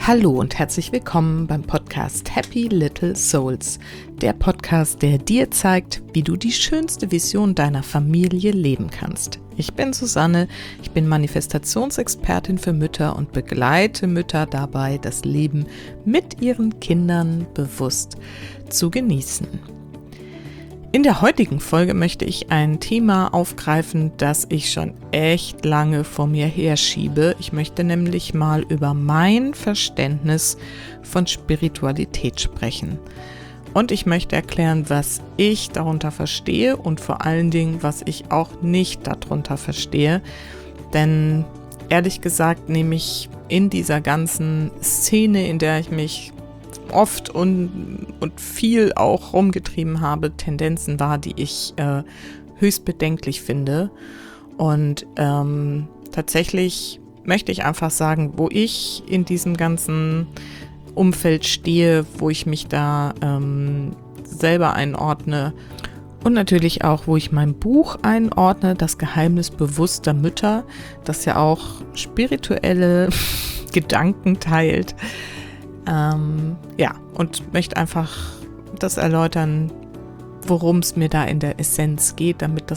Hallo und herzlich willkommen beim Podcast Happy Little Souls, der Podcast, der dir zeigt, wie du die schönste Vision deiner Familie leben kannst. Ich bin Susanne, ich bin Manifestationsexpertin für Mütter und begleite Mütter dabei, das Leben mit ihren Kindern bewusst zu genießen. In der heutigen Folge möchte ich ein Thema aufgreifen, das ich schon echt lange vor mir herschiebe. Ich möchte nämlich mal über mein Verständnis von Spiritualität sprechen. Und ich möchte erklären, was ich darunter verstehe und vor allen Dingen, was ich auch nicht darunter verstehe. Denn ehrlich gesagt nehme ich in dieser ganzen Szene, in der ich mich oft und viel auch rumgetrieben habe, Tendenzen wahr, die ich höchst bedenklich finde. Und tatsächlich möchte ich einfach sagen, wo ich in diesem ganzen Umfeld stehe, wo ich mich da selber einordne und natürlich auch, wo ich mein Buch einordne, Das Geheimnis bewusster Mütter, das ja auch spirituelle Gedanken teilt. Und möchte einfach das erläutern, worum es mir da in der Essenz geht, damit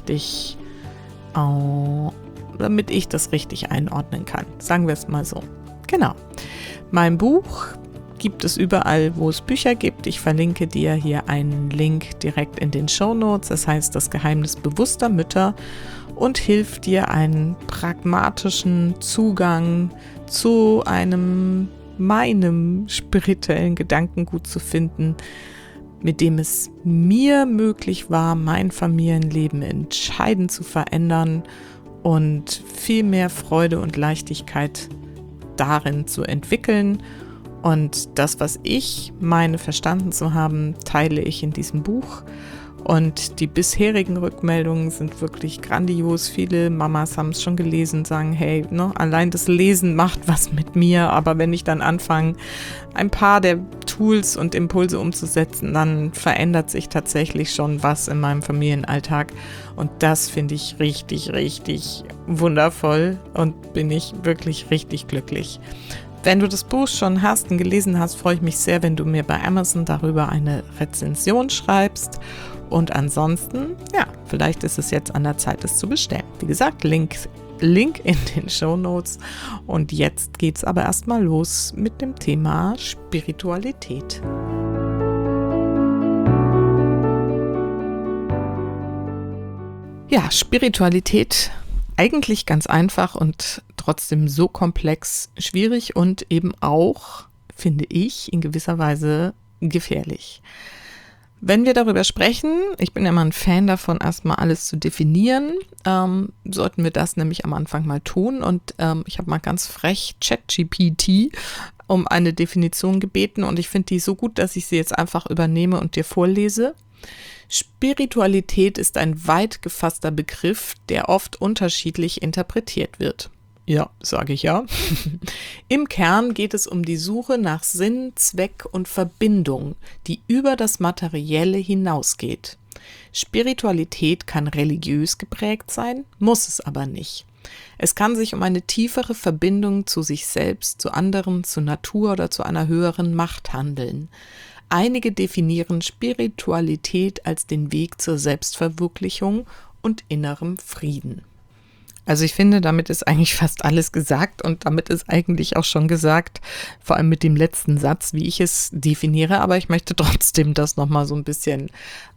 ich das richtig einordnen kann. Sagen wir es mal so. Genau. Mein Buch gibt es überall, wo es Bücher gibt. Ich verlinke dir hier einen Link direkt in den Shownotes. Das heißt, Das Geheimnis bewusster Mütter und hilft dir, einen pragmatischen Zugang zu meinem spirituellen Gedankengut zu finden, mit dem es mir möglich war, mein Familienleben entscheidend zu verändern und viel mehr Freude und Leichtigkeit darin zu entwickeln. Und das, was ich meine verstanden zu haben, teile ich in diesem Buch. Und die bisherigen Rückmeldungen sind wirklich grandios. Viele Mamas haben es schon gelesen, sagen, hey, allein das Lesen macht was mit mir. Aber wenn ich dann anfange, ein paar der Tools und Impulse umzusetzen, dann verändert sich tatsächlich schon was in meinem Familienalltag. Und das finde ich richtig, richtig wundervoll und bin ich wirklich richtig glücklich. Wenn du das Buch schon hast und gelesen hast, freue ich mich sehr, wenn du mir bei Amazon darüber eine Rezension schreibst. Und ansonsten, vielleicht ist es jetzt an der Zeit, es zu bestellen. Wie gesagt, Link in den Shownotes. Und jetzt geht's aber erstmal los mit dem Thema Spiritualität. Ja, Spiritualität eigentlich ganz einfach und trotzdem so komplex, schwierig und eben auch, finde ich, in gewisser Weise gefährlich. Wenn wir darüber sprechen, ich bin ja immer ein Fan davon, erstmal alles zu definieren, sollten wir das nämlich am Anfang mal tun. Und ich habe mal ganz frech ChatGPT um eine Definition gebeten und ich finde die so gut, dass ich sie jetzt einfach übernehme und dir vorlese. Spiritualität ist ein weit gefasster Begriff, der oft unterschiedlich interpretiert wird. Ja, sage ich ja. Im Kern geht es um die Suche nach Sinn, Zweck und Verbindung, die über das Materielle hinausgeht. Spiritualität kann religiös geprägt sein, muss es aber nicht. Es kann sich um eine tiefere Verbindung zu sich selbst, zu anderen, zur Natur oder zu einer höheren Macht handeln. Einige definieren Spiritualität als den Weg zur Selbstverwirklichung und innerem Frieden. Also ich finde, damit ist eigentlich fast alles gesagt und damit ist eigentlich auch schon gesagt, vor allem mit dem letzten Satz, wie ich es definiere, aber ich möchte trotzdem das nochmal so ein bisschen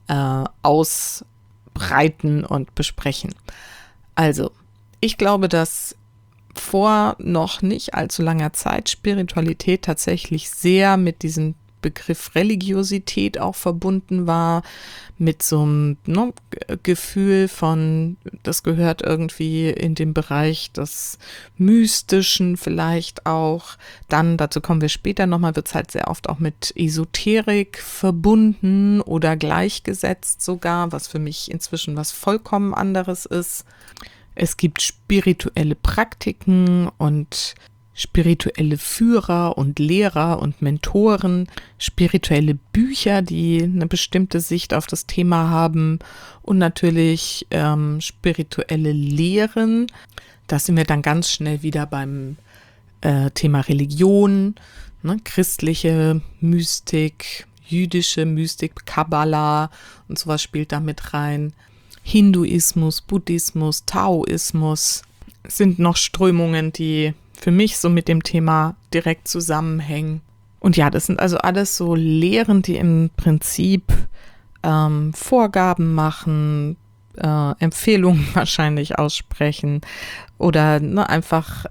ausbreiten und besprechen. Also, ich glaube, dass vor noch nicht allzu langer Zeit Spiritualität tatsächlich sehr mit diesem Begriff Religiosität auch verbunden war, mit so einem Gefühl von, das gehört irgendwie in den Bereich des Mystischen vielleicht auch. Dann, dazu kommen wir später nochmal, wird es halt sehr oft auch mit Esoterik verbunden oder gleichgesetzt sogar, was für mich inzwischen was vollkommen anderes ist. Es gibt spirituelle Praktiken und spirituelle Führer und Lehrer und Mentoren, spirituelle Bücher, die eine bestimmte Sicht auf das Thema haben und natürlich spirituelle Lehren. Da sind wir dann ganz schnell wieder beim Thema Religion, ne, christliche Mystik, jüdische Mystik, Kabbala und sowas spielt da mit rein. Hinduismus, Buddhismus, Taoismus sind noch Strömungen, die für mich so mit dem Thema direkt zusammenhängen. Und ja, das sind also alles so Lehren, die im Prinzip Vorgaben machen, Empfehlungen wahrscheinlich aussprechen oder einfach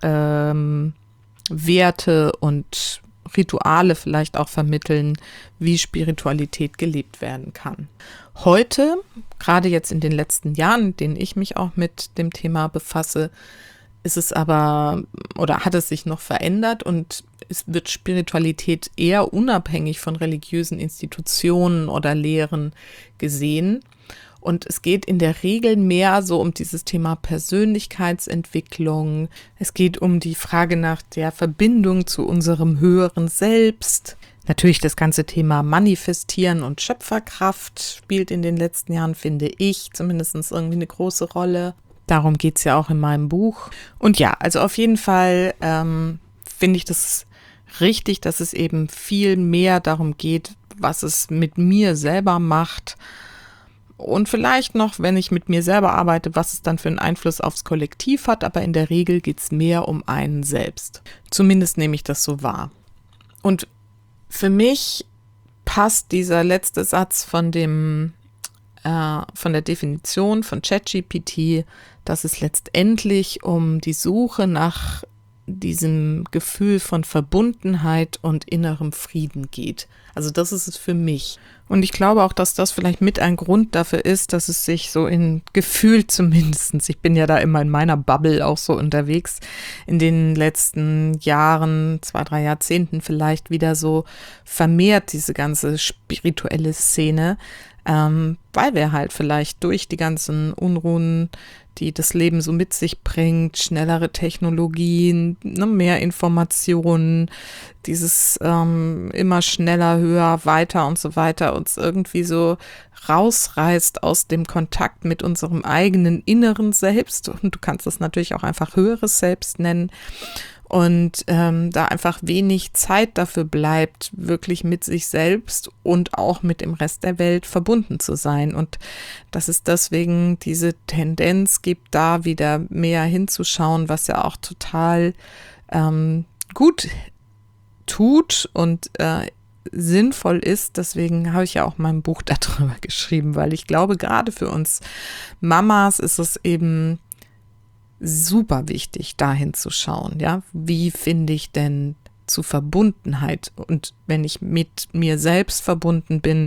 Werte und Rituale vielleicht auch vermitteln, wie Spiritualität gelebt werden kann. Heute, gerade jetzt in den letzten Jahren, in denen ich mich auch mit dem Thema befasse, ist es aber oder hat es sich noch verändert und es wird Spiritualität eher unabhängig von religiösen Institutionen oder Lehren gesehen. Und es geht in der Regel mehr so um dieses Thema Persönlichkeitsentwicklung. Es geht um die Frage nach der Verbindung zu unserem höheren Selbst. Natürlich das ganze Thema Manifestieren und Schöpferkraft spielt in den letzten Jahren, finde ich, zumindest irgendwie eine große Rolle. Darum geht es ja auch in meinem Buch. Und ja, also auf jeden Fall finde ich das richtig, dass es eben viel mehr darum geht, was es mit mir selber macht. Und vielleicht noch, wenn ich mit mir selber arbeite, was es dann für einen Einfluss aufs Kollektiv hat. Aber in der Regel geht es mehr um einen selbst. Zumindest nehme ich das so wahr. Und für mich passt dieser letzte Satz von der Definition von ChatGPT, dass es letztendlich um die Suche nach diesem Gefühl von Verbundenheit und innerem Frieden geht. Also das ist es für mich. Und ich glaube auch, dass das vielleicht mit ein Grund dafür ist, dass es sich so in Gefühl zumindest, ich bin ja da immer in meiner Bubble auch so unterwegs, in den letzten Jahren, 2-3 Jahrzehnten vielleicht wieder so vermehrt, diese ganze spirituelle Szene, weil wir halt vielleicht durch die ganzen Unruhen, die das Leben so mit sich bringt, schnellere Technologien, mehr Informationen, dieses immer schneller, höher, weiter und so weiter uns irgendwie so rausreißt aus dem Kontakt mit unserem eigenen inneren Selbst. Und du kannst es natürlich auch einfach höheres Selbst nennen. Und da einfach wenig Zeit dafür bleibt, wirklich mit sich selbst und auch mit dem Rest der Welt verbunden zu sein. Und dass es deswegen diese Tendenz gibt, da wieder mehr hinzuschauen, was ja auch total gut tut und sinnvoll ist. Deswegen habe ich ja auch mein Buch darüber geschrieben, weil ich glaube, gerade für uns Mamas ist es eben super wichtig, dahin zu schauen, ja, wie finde ich denn zu Verbundenheit und wenn ich mit mir selbst verbunden bin,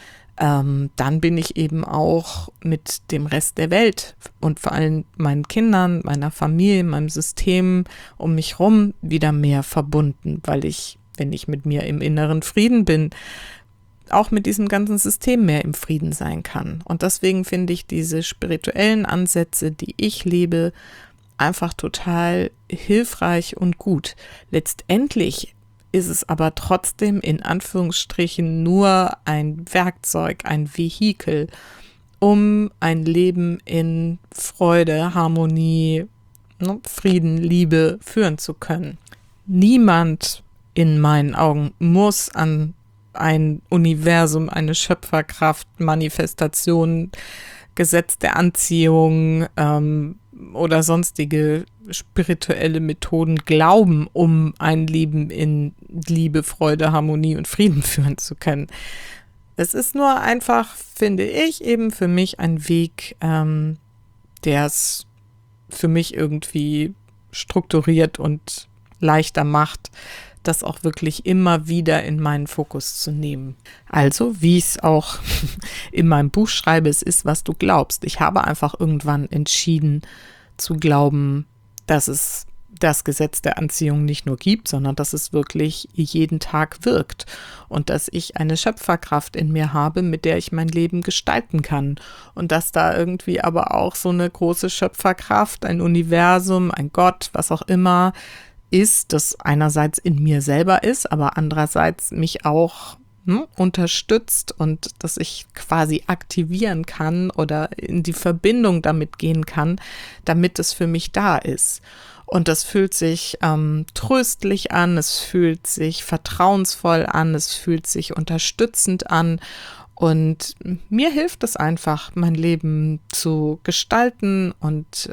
dann bin ich eben auch mit dem Rest der Welt und vor allem meinen Kindern, meiner Familie, meinem System um mich rum wieder mehr verbunden, weil ich, wenn ich mit mir im inneren Frieden bin, auch mit diesem ganzen System mehr im Frieden sein kann. Und deswegen finde ich diese spirituellen Ansätze, die ich lebe, einfach total hilfreich und gut. Letztendlich ist es aber trotzdem in Anführungsstrichen nur ein Werkzeug, ein Vehikel, um ein Leben in Freude, Harmonie, Frieden, Liebe führen zu können. Niemand in meinen Augen muss an ein Universum, eine Schöpferkraft, Manifestation, Gesetz der Anziehung oder sonstige spirituelle Methoden glauben, um ein Leben in Liebe, Freude, Harmonie und Frieden führen zu können. Es ist nur einfach, finde ich, eben für mich ein Weg, der es für mich irgendwie strukturiert und leichter macht, das auch wirklich immer wieder in meinen Fokus zu nehmen. Also, wie ich es auch in meinem Buch schreibe, es ist, was du glaubst. Ich habe einfach irgendwann entschieden zu glauben, dass es das Gesetz der Anziehung nicht nur gibt, sondern dass es wirklich jeden Tag wirkt und dass ich eine Schöpferkraft in mir habe, mit der ich mein Leben gestalten kann und dass da irgendwie aber auch so eine große Schöpferkraft, ein Universum, ein Gott, was auch immer ist, das einerseits in mir selber ist, aber andererseits mich auch unterstützt und dass ich quasi aktivieren kann oder in die Verbindung damit gehen kann, damit es für mich da ist. Und das fühlt sich tröstlich an, es fühlt sich vertrauensvoll an, es fühlt sich unterstützend an. Und mir hilft es einfach, mein Leben zu gestalten und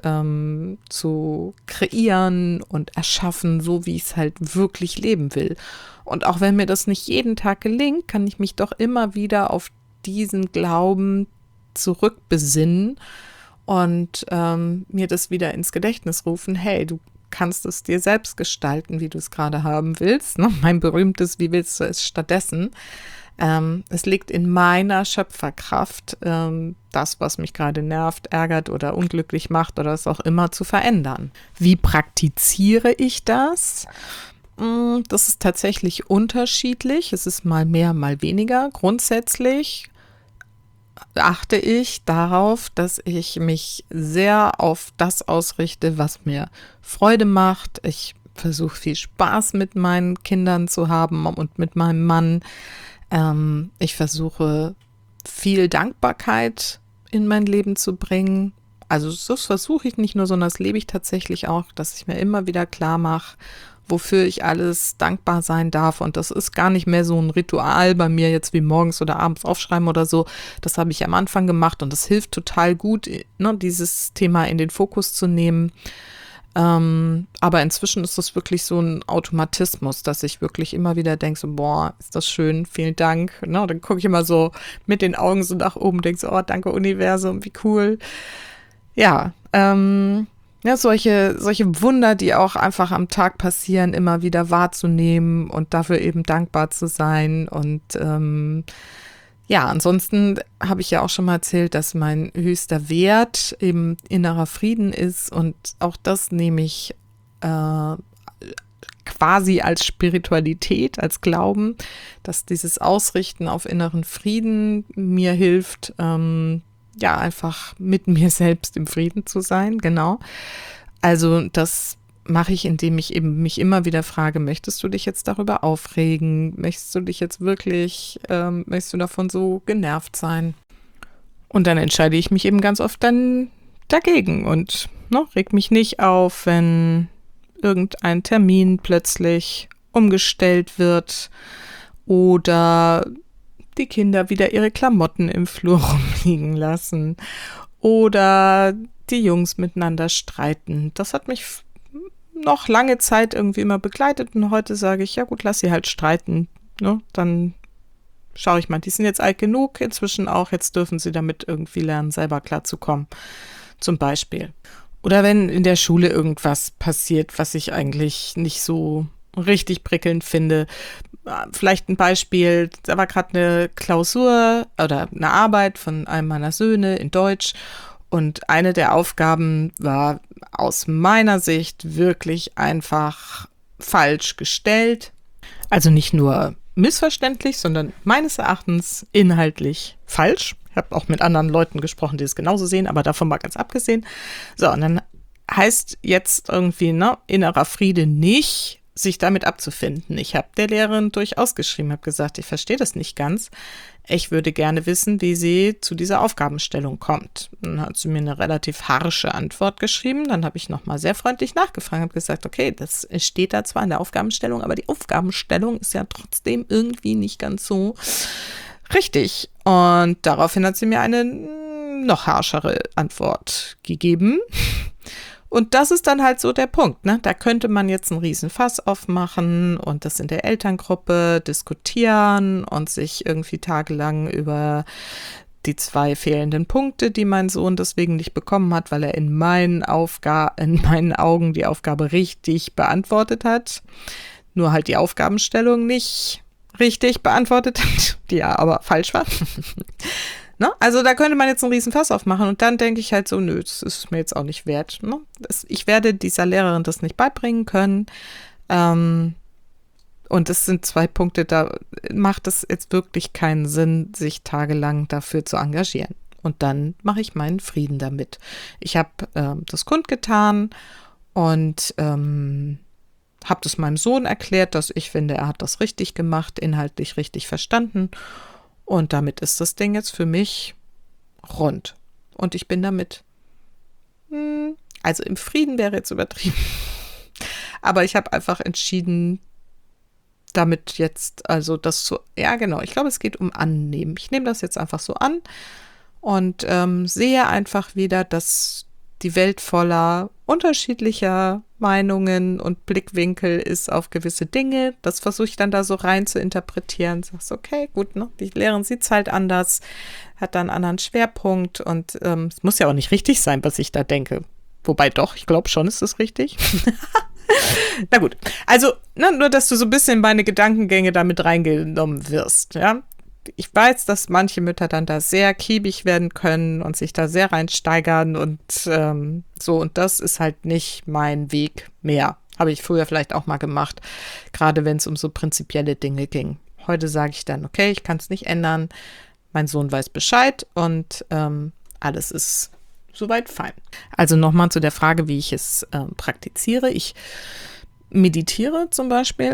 zu kreieren und erschaffen, so wie ich es halt wirklich leben will. Und auch wenn mir das nicht jeden Tag gelingt, kann ich mich doch immer wieder auf diesen Glauben zurückbesinnen und mir das wieder ins Gedächtnis rufen, hey, du kannst es dir selbst gestalten, wie du es gerade haben willst. Ne? Mein berühmtes, wie willst du es stattdessen? Es liegt in meiner Schöpferkraft, das, was mich gerade nervt, ärgert oder unglücklich macht oder was auch immer, zu verändern. Wie praktiziere ich das? Das ist tatsächlich unterschiedlich. Es ist mal mehr, mal weniger. Grundsätzlich achte ich darauf, dass ich mich sehr auf das ausrichte, was mir Freude macht. Ich versuche viel Spaß mit meinen Kindern zu haben und mit meinem Mann. Ich versuche viel Dankbarkeit in mein Leben zu bringen. Also das versuche ich nicht nur, sondern das lebe ich tatsächlich auch, dass ich mir immer wieder klar mache, wofür ich alles dankbar sein darf. Und das ist gar nicht mehr so ein Ritual bei mir jetzt wie morgens oder abends aufschreiben oder so. Das habe ich am Anfang gemacht und das hilft total gut, ne, dieses Thema in den Fokus zu nehmen. Aber inzwischen ist das wirklich so ein Automatismus, dass ich wirklich immer wieder denke, so, boah, ist das schön, vielen Dank. Ne, dann gucke ich immer so mit den Augen so nach oben, denke so, oh, danke Universum, wie cool. Ja, ja, solche Wunder, die auch einfach am Tag passieren, immer wieder wahrzunehmen und dafür eben dankbar zu sein. Und ja, ansonsten habe ich ja auch schon mal erzählt, dass mein höchster Wert eben innerer Frieden ist. Und auch das nehme ich quasi als Spiritualität, als Glauben, dass dieses Ausrichten auf inneren Frieden mir hilft, ja, einfach mit mir selbst im Frieden zu sein, genau. Also das mache ich, indem ich eben mich immer wieder frage, möchtest du dich jetzt darüber aufregen? Möchtest du dich jetzt wirklich, möchtest du davon so genervt sein? Und dann entscheide ich mich eben ganz oft dann dagegen und reg mich nicht auf, wenn irgendein Termin plötzlich umgestellt wird oder die Kinder wieder ihre Klamotten im Flur rumliegen lassen oder die Jungs miteinander streiten. Das hat mich noch lange Zeit irgendwie immer begleitet und heute sage ich, ja gut, lass sie halt streiten. Ne? Dann schaue ich mal, die sind jetzt alt genug inzwischen auch, jetzt dürfen sie damit irgendwie lernen, selber klarzukommen, zum Beispiel. Oder wenn in der Schule irgendwas passiert, was ich eigentlich nicht so richtig prickelnd finde. Vielleicht ein Beispiel, da war gerade eine Klausur oder eine Arbeit von einem meiner Söhne in Deutsch und eine der Aufgaben war aus meiner Sicht wirklich einfach falsch gestellt. Also nicht nur missverständlich, sondern meines Erachtens inhaltlich falsch. Ich habe auch mit anderen Leuten gesprochen, die es genauso sehen, aber davon mal ganz abgesehen. So, und dann heißt jetzt irgendwie, innerer Friede nicht, sich damit abzufinden. Ich habe der Lehrerin durchaus geschrieben, habe gesagt, ich verstehe das nicht ganz. Ich würde gerne wissen, wie sie zu dieser Aufgabenstellung kommt. Dann hat sie mir eine relativ harsche Antwort geschrieben. Dann habe ich nochmal sehr freundlich nachgefragt, habe gesagt, okay, das steht da zwar in der Aufgabenstellung, aber die Aufgabenstellung ist ja trotzdem irgendwie nicht ganz so richtig. Und daraufhin hat sie mir eine noch harschere Antwort gegeben. Und das ist dann halt so der Punkt, ne? Da könnte man jetzt einen riesen Fass aufmachen und das in der Elterngruppe diskutieren und sich irgendwie tagelang über die 2 fehlenden Punkte, die mein Sohn deswegen nicht bekommen hat, weil er in meinen Augen die Aufgabe richtig beantwortet hat, nur halt die Aufgabenstellung nicht richtig beantwortet hat, die ja aber falsch war. Ne? Also da könnte man jetzt einen riesen Fass aufmachen und dann denke ich halt so, nö, das ist mir jetzt auch nicht wert. Ne? Ich werde dieser Lehrerin das nicht beibringen können. Und es sind 2 Punkte, da macht es jetzt wirklich keinen Sinn, sich tagelang dafür zu engagieren. Und dann mache ich meinen Frieden damit. Ich habe das kundgetan und habe das meinem Sohn erklärt, dass ich finde, er hat das richtig gemacht, inhaltlich richtig verstanden. Und damit ist das Ding jetzt für mich rund. Und ich bin damit, also im Frieden wäre jetzt übertrieben. Aber ich habe einfach entschieden, damit jetzt, also das zu, ja genau, ich glaube, es geht um Annehmen. Ich nehme das jetzt einfach so an und sehe einfach wieder, dass die Welt voller unterschiedlicher Meinungen und Blickwinkel ist auf gewisse Dinge. Das versuche ich dann da so rein zu interpretieren. Sagst, okay, gut, ne? Die Lehrerin sieht es halt anders, hat dann einen anderen Schwerpunkt und es muss ja auch nicht richtig sein, was ich da denke. Wobei doch, ich glaube schon, ist das richtig. Na gut, also nur, dass du so ein bisschen in meine Gedankengänge damit reingenommen wirst, ja. Ich weiß, dass manche Mütter dann da sehr kiebig werden können und sich da sehr reinsteigern und so. Und das ist halt nicht mein Weg mehr. Habe ich früher vielleicht auch mal gemacht, gerade wenn es um so prinzipielle Dinge ging. Heute sage ich dann, okay, ich kann es nicht ändern. Mein Sohn weiß Bescheid und alles ist soweit fein. Also nochmal zu der Frage, wie ich es praktiziere. Ich meditiere zum Beispiel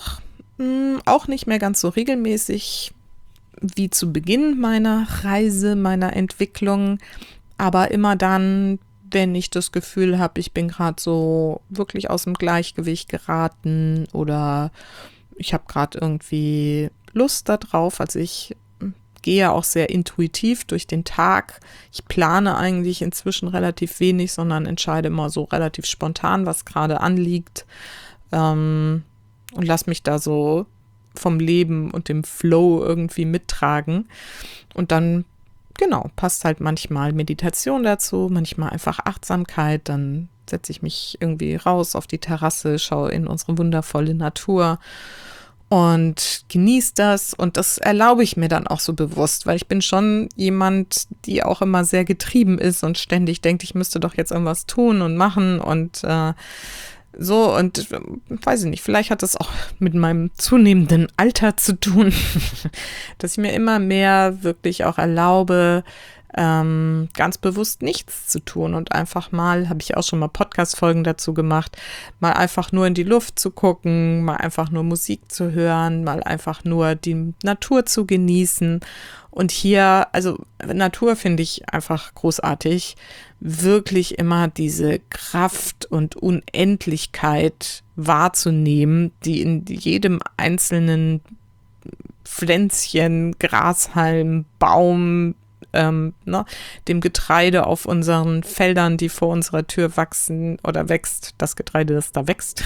auch nicht mehr ganz so regelmäßig wie zu Beginn meiner Reise, meiner Entwicklung, aber immer dann, wenn ich das Gefühl habe, ich bin gerade so wirklich aus dem Gleichgewicht geraten oder ich habe gerade irgendwie Lust darauf, also ich gehe auch sehr intuitiv durch den Tag. Ich plane eigentlich inzwischen relativ wenig, sondern entscheide immer so relativ spontan, was gerade anliegt und lasse mich da so vom Leben und dem Flow irgendwie mittragen. Und dann, genau, passt halt manchmal Meditation dazu, manchmal einfach Achtsamkeit. Dann setze ich mich irgendwie raus auf die Terrasse, schaue in unsere wundervolle Natur und genieße das. Und das erlaube ich mir dann auch so bewusst, weil ich bin schon jemand, die auch immer sehr getrieben ist und ständig denkt, ich müsste doch jetzt irgendwas tun und machen und so, und weiß ich nicht, vielleicht hat das auch mit meinem zunehmenden Alter zu tun, dass ich mir immer mehr wirklich auch erlaube, ganz bewusst nichts zu tun und einfach mal, habe ich auch schon mal Podcast-Folgen dazu gemacht, mal einfach nur in die Luft zu gucken, mal einfach nur Musik zu hören, mal einfach nur die Natur zu genießen. Und hier, also Natur finde ich einfach großartig, wirklich immer diese Kraft und Unendlichkeit wahrzunehmen, die in jedem einzelnen Pflänzchen, Grashalm, Baum, dem Getreide auf unseren Feldern, die vor unserer Tür wachsen oder wächst, das Getreide, das da wächst.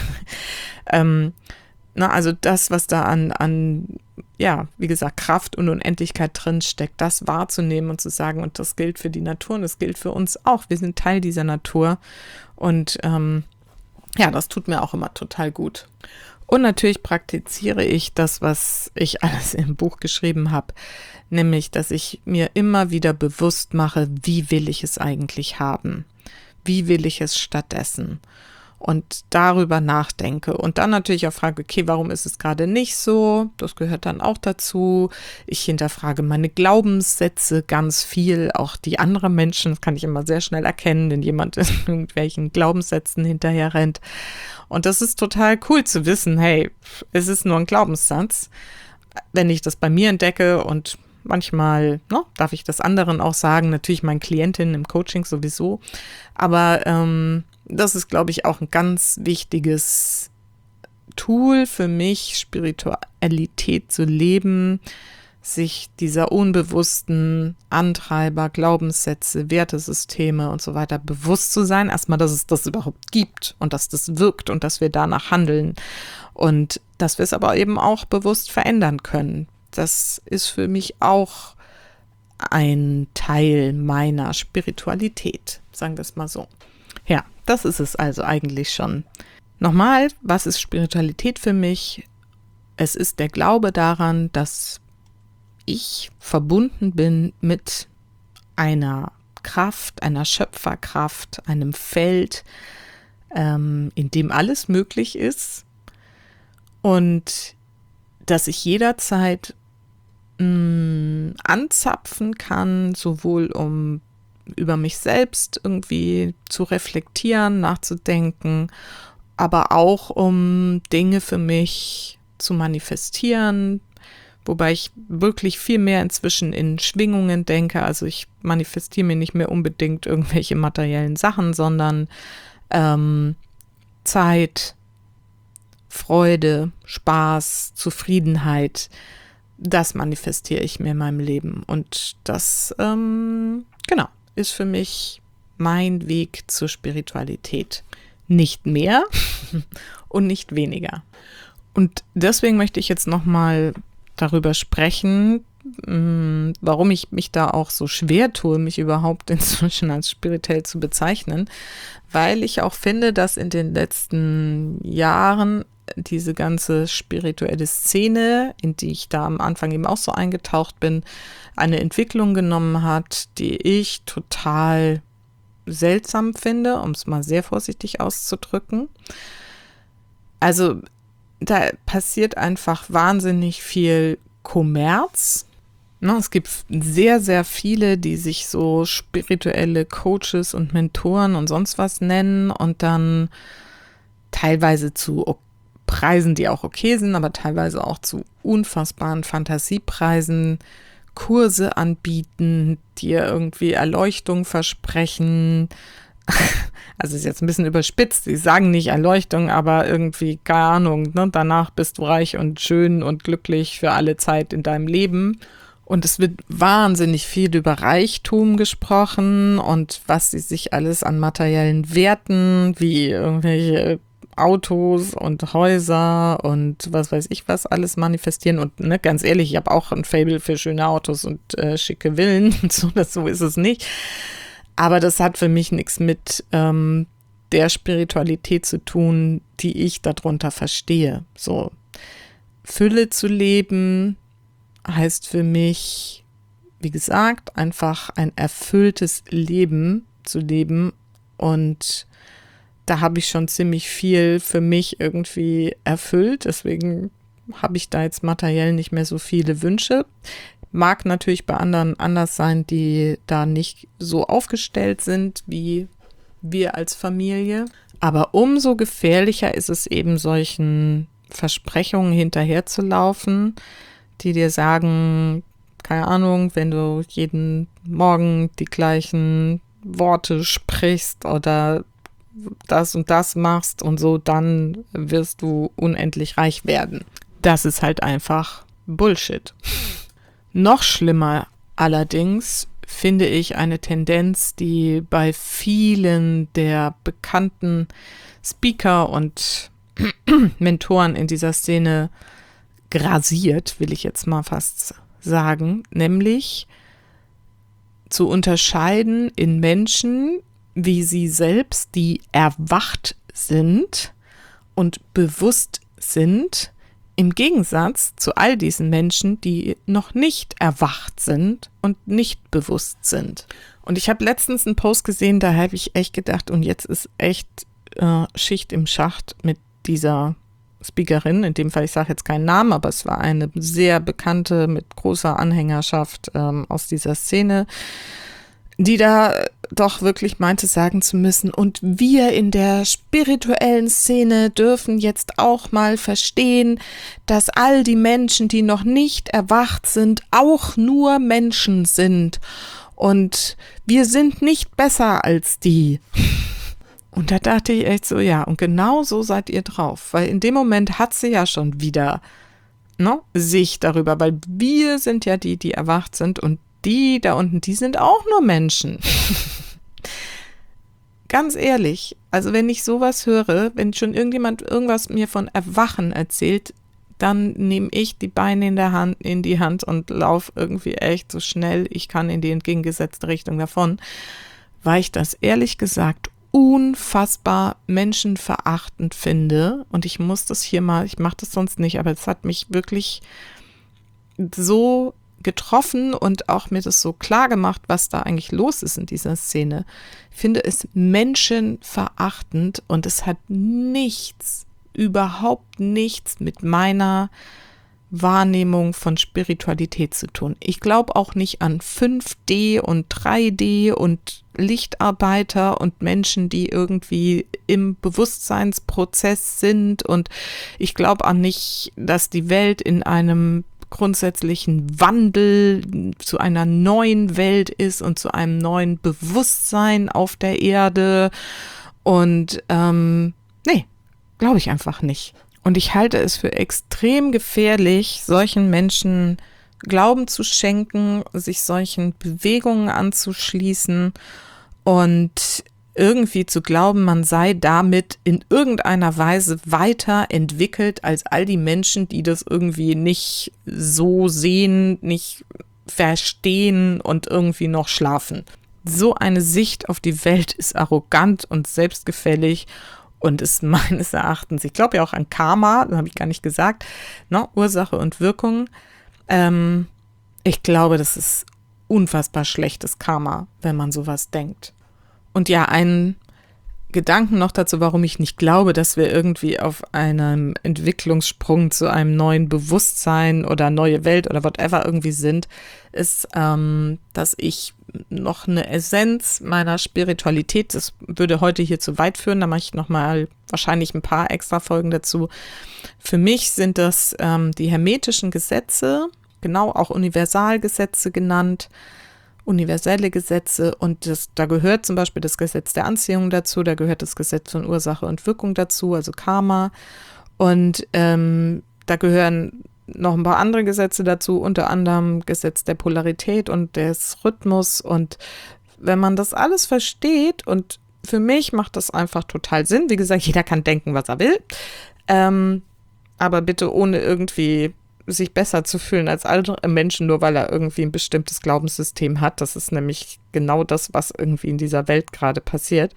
Also das, was da an, ja, wie gesagt, Kraft und Unendlichkeit drin steckt, das wahrzunehmen und zu sagen, und das gilt für die Natur und das gilt für uns auch. Wir sind Teil dieser Natur und ja, das tut mir auch immer total gut. Und natürlich praktiziere ich das, was ich alles im Buch geschrieben habe, nämlich, dass ich mir immer wieder bewusst mache, wie will ich es eigentlich haben? Wie will ich es stattdessen? Und darüber nachdenke und dann natürlich auch frage, okay, warum ist es gerade nicht so? Das gehört dann auch dazu. Ich hinterfrage meine Glaubenssätze ganz viel, auch die anderer Menschen, das kann ich immer sehr schnell erkennen, wenn jemand in irgendwelchen Glaubenssätzen hinterher rennt. Und das ist total cool zu wissen, hey, es ist nur ein Glaubenssatz. Wenn ich das bei mir entdecke und manchmal darf ich das anderen auch sagen, natürlich meinen Klientinnen im Coaching sowieso, aber das ist, glaube ich, auch ein ganz wichtiges Tool für mich, Spiritualität zu leben, sich dieser unbewussten Antreiber, Glaubenssätze, Wertesysteme und so weiter bewusst zu sein. Erstmal, dass es das überhaupt gibt und dass das wirkt und dass wir danach handeln und dass wir es aber eben auch bewusst verändern können. Das ist für mich auch ein Teil meiner Spiritualität, sagen wir es mal so. Ja, das ist es also eigentlich schon. Nochmal, was ist Spiritualität für mich? Es ist der Glaube daran, dass ich verbunden bin mit einer Kraft, einer Schöpferkraft, einem Feld, in dem alles möglich ist und dass ich jederzeit anzapfen kann, sowohl um über mich selbst irgendwie zu reflektieren, nachzudenken aber auch um Dinge für mich zu manifestieren, wobei ich wirklich viel mehr inzwischen in Schwingungen denke. Also ich manifestiere mir nicht mehr unbedingt irgendwelche materiellen Sachen, sondern Zeit, Freude, Spaß, Zufriedenheit, das manifestiere ich mir in meinem Leben. Und das, ist für mich mein Weg zur Spiritualität. Nicht mehr und nicht weniger. Und deswegen möchte ich jetzt nochmal darüber sprechen, warum ich mich da auch so schwer tue, mich überhaupt inzwischen als spirituell zu bezeichnen, weil ich auch finde, dass in den letzten Jahren diese ganze spirituelle Szene, in die ich da am Anfang eben auch so eingetaucht bin, eine Entwicklung genommen hat, die ich total seltsam finde, um es mal sehr vorsichtig auszudrücken. Also da passiert einfach wahnsinnig viel Kommerz. Es gibt sehr, sehr viele, die sich so spirituelle Coaches und Mentoren und sonst was nennen und dann teilweise zu Preisen, die auch okay sind, aber teilweise auch zu unfassbaren Fantasiepreisen Kurse anbieten, dir irgendwie Erleuchtung versprechen. Also ist jetzt ein bisschen überspitzt, sie sagen nicht Erleuchtung, aber irgendwie, keine Ahnung, ne? Danach bist du reich und schön und glücklich für alle Zeit in deinem Leben. Und es wird wahnsinnig viel über Reichtum gesprochen und was sie sich alles an materiellen Werten, wie irgendwelche Autos und Häuser und was weiß ich was alles manifestieren. Und ne, ganz ehrlich, ich habe auch ein Faible für schöne Autos und schicke Villen. So ist es nicht. Aber das hat für mich nichts mit der Spiritualität zu tun, die ich darunter verstehe. So, Fülle zu leben heißt für mich, wie gesagt, einfach ein erfülltes Leben zu leben. Und da habe ich schon ziemlich viel für mich irgendwie erfüllt. Deswegen habe ich da jetzt materiell nicht mehr so viele Wünsche. Mag natürlich bei anderen anders sein, die da nicht so aufgestellt sind wie wir als Familie. Aber umso gefährlicher ist es eben, solchen Versprechungen hinterherzulaufen, die dir sagen, keine Ahnung, wenn du jeden Morgen die gleichen Worte sprichst oder das und das machst und so, dann wirst du unendlich reich werden. Das ist halt einfach Bullshit. Noch schlimmer allerdings finde ich eine Tendenz, die bei vielen der bekannten Speaker und Mentoren in dieser Szene grasiert, will ich jetzt mal fast sagen, nämlich zu unterscheiden in Menschen, wie sie selbst, die erwacht sind und bewusst sind, im Gegensatz zu all diesen Menschen, die noch nicht erwacht sind und nicht bewusst sind. Und ich habe letztens einen Post gesehen, da habe ich echt gedacht, und jetzt ist echt Schicht im Schacht mit dieser Speakerin. In dem Fall, ich sage jetzt keinen Namen, aber es war eine sehr bekannte mit großer Anhängerschaft aus dieser Szene, die da doch wirklich meinte, sagen zu müssen, und wir in der spirituellen Szene dürfen jetzt auch mal verstehen, dass all die Menschen, die noch nicht erwacht sind, auch nur Menschen sind und wir sind nicht besser als die. Und da dachte ich echt so, ja, und genau so seid ihr drauf, weil in dem Moment hat sie ja schon wieder Sicht darüber, weil wir sind ja die, die erwacht sind und die da unten, die sind auch nur Menschen. Ganz ehrlich, also wenn ich sowas höre, wenn schon irgendjemand irgendwas mir von Erwachen erzählt, dann nehme ich die Beine in die Hand und laufe irgendwie echt so schnell ich kann in die entgegengesetzte Richtung davon, weil ich das ehrlich gesagt unfassbar menschenverachtend finde. Und ich muss das hier mal, ich mache das sonst nicht, aber es hat mich wirklich so getroffen und auch mir das so klar gemacht, was da eigentlich los ist in dieser Szene. Ich finde es menschenverachtend und es hat nichts, überhaupt nichts mit meiner Wahrnehmung von Spiritualität zu tun. Ich glaube auch nicht an 5D und 3D und Lichtarbeiter und Menschen, die irgendwie im Bewusstseinsprozess sind, und ich glaube auch nicht, dass die Welt in einem grundsätzlichen Wandel zu einer neuen Welt ist und zu einem neuen Bewusstsein auf der Erde, und nee, glaube ich einfach nicht. Und ich halte es für extrem gefährlich, solchen Menschen Glauben zu schenken, sich solchen Bewegungen anzuschließen und irgendwie zu glauben, man sei damit in irgendeiner Weise weiterentwickelt als all die Menschen, die das irgendwie nicht so sehen, nicht verstehen und irgendwie noch schlafen. So eine Sicht auf die Welt ist arrogant und selbstgefällig und ist meines Erachtens, ich glaube ja auch an Karma, das habe ich gar nicht gesagt, ne? Ursache und Wirkung. Ich glaube, das ist unfassbar schlechtes Karma, wenn man sowas denkt. Und ja, einen Gedanken noch dazu, warum ich nicht glaube, dass wir irgendwie auf einem Entwicklungssprung zu einem neuen Bewusstsein oder neue Welt oder whatever irgendwie sind, ist, dass ich noch eine Essenz meiner Spiritualität, das würde heute hier zu weit führen, da mache ich nochmal wahrscheinlich ein paar extra Folgen dazu. Für mich sind das die hermetischen Gesetze, genau auch Universalgesetze genannt, universelle Gesetze, und da gehört zum Beispiel das Gesetz der Anziehung dazu, da gehört das Gesetz von Ursache und Wirkung dazu, also Karma, und da gehören noch ein paar andere Gesetze dazu, unter anderem Gesetz der Polarität und des Rhythmus, und wenn man das alles versteht, und für mich macht das einfach total Sinn, wie gesagt, jeder kann denken, was er will, aber bitte ohne irgendwie sich besser zu fühlen als andere Menschen, nur weil er irgendwie ein bestimmtes Glaubenssystem hat. Das ist nämlich genau das, was irgendwie in dieser Welt gerade passiert.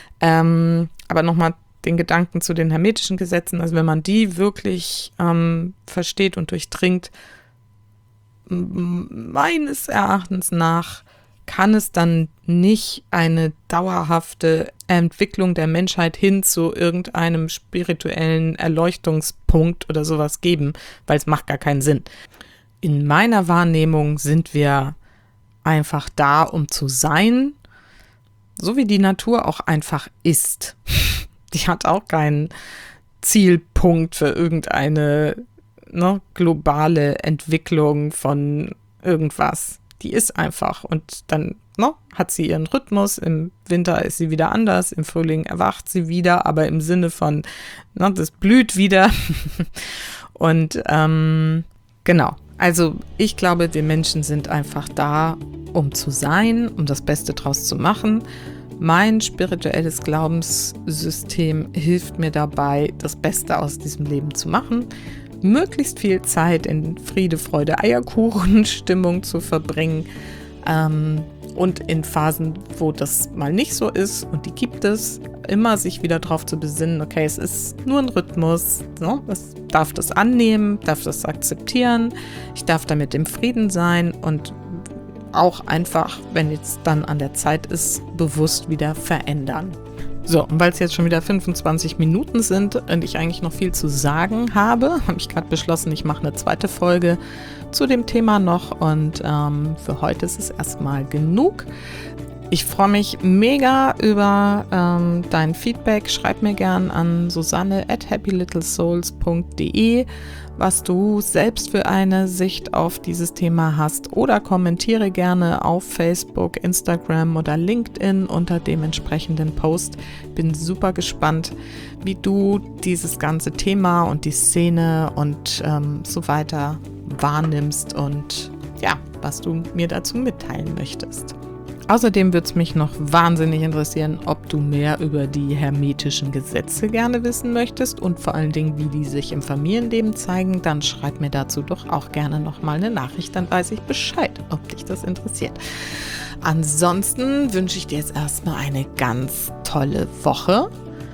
Aber nochmal den Gedanken zu den hermetischen Gesetzen, also wenn man die wirklich versteht und durchdringt, meines Erachtens nach kann es dann nicht eine dauerhafte Entwicklung der Menschheit hin zu irgendeinem spirituellen Erleuchtungspunkt oder sowas geben, weil es macht gar keinen Sinn. In meiner Wahrnehmung sind wir einfach da, um zu sein, so wie die Natur auch einfach ist. Die hat auch keinen Zielpunkt für irgendeine globale Entwicklung von irgendwas. Die ist einfach, und dann hat sie ihren Rhythmus, im Winter ist sie wieder anders, im Frühling erwacht sie wieder, aber im Sinne von, das blüht wieder. Und genau, also ich glaube, wir Menschen sind einfach da, um zu sein, um das Beste draus zu machen. Mein spirituelles Glaubenssystem hilft mir dabei, das Beste aus diesem Leben zu machen, möglichst viel Zeit in Friede, Freude, Eierkuchen-Stimmung zu verbringen, und in Phasen, wo das mal nicht so ist, und die gibt es, immer sich wieder darauf zu besinnen, okay, es ist nur ein Rhythmus, ich darf das annehmen, darf das akzeptieren, ich darf damit im Frieden sein und auch einfach, wenn jetzt dann an der Zeit ist, bewusst wieder verändern. So, und weil es jetzt schon wieder 25 Minuten sind und ich eigentlich noch viel zu sagen habe ich gerade beschlossen, ich mache eine zweite Folge zu dem Thema noch, und für heute ist es erstmal genug. Ich freue mich mega über dein Feedback. Schreib mir gern an susanne@happylittlesouls.de, was du selbst für eine Sicht auf dieses Thema hast, oder kommentiere gerne auf Facebook, Instagram oder LinkedIn unter dem entsprechenden Post. Bin super gespannt, wie du dieses ganze Thema und die Szene und so weiter wahrnimmst und ja, was du mir dazu mitteilen möchtest. Außerdem würde es mich noch wahnsinnig interessieren, ob du mehr über die hermetischen Gesetze gerne wissen möchtest und vor allen Dingen, wie die sich im Familienleben zeigen. Dann schreib mir dazu doch auch gerne nochmal eine Nachricht, dann weiß ich Bescheid, ob dich das interessiert. Ansonsten wünsche ich dir jetzt erstmal eine ganz tolle Woche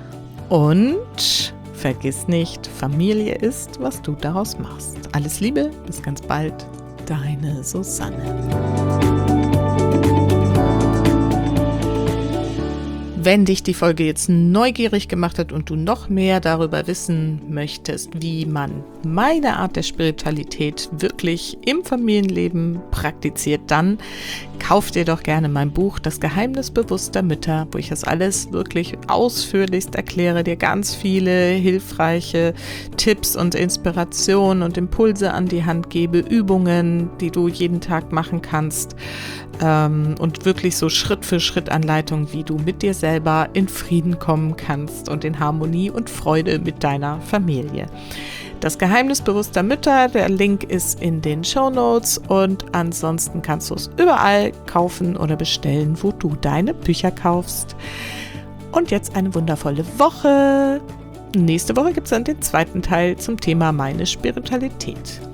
und vergiss nicht, Familie ist, was du daraus machst. Alles Liebe, bis ganz bald, deine Susanne. wenn dich die Folge jetzt neugierig gemacht hat und du noch mehr darüber wissen möchtest, wie man meine Art der Spiritualität wirklich im Familienleben praktiziert, dann kauf dir doch gerne mein Buch Das Geheimnis bewusster Mütter, wo ich das alles wirklich ausführlichst erkläre, dir ganz viele hilfreiche Tipps und Inspirationen und Impulse an die Hand gebe, Übungen, die du jeden Tag machen kannst und wirklich so Schritt für Schritt Anleitung, wie du mit dir selber in Frieden kommen kannst und in Harmonie und Freude mit deiner Familie. Das Geheimnis bewusster Mütter, der Link ist in den Shownotes und ansonsten kannst du es überall kaufen oder bestellen, wo du deine Bücher kaufst. Und jetzt eine wundervolle Woche. Nächste Woche gibt es dann den zweiten Teil zum Thema meine Spiritualität.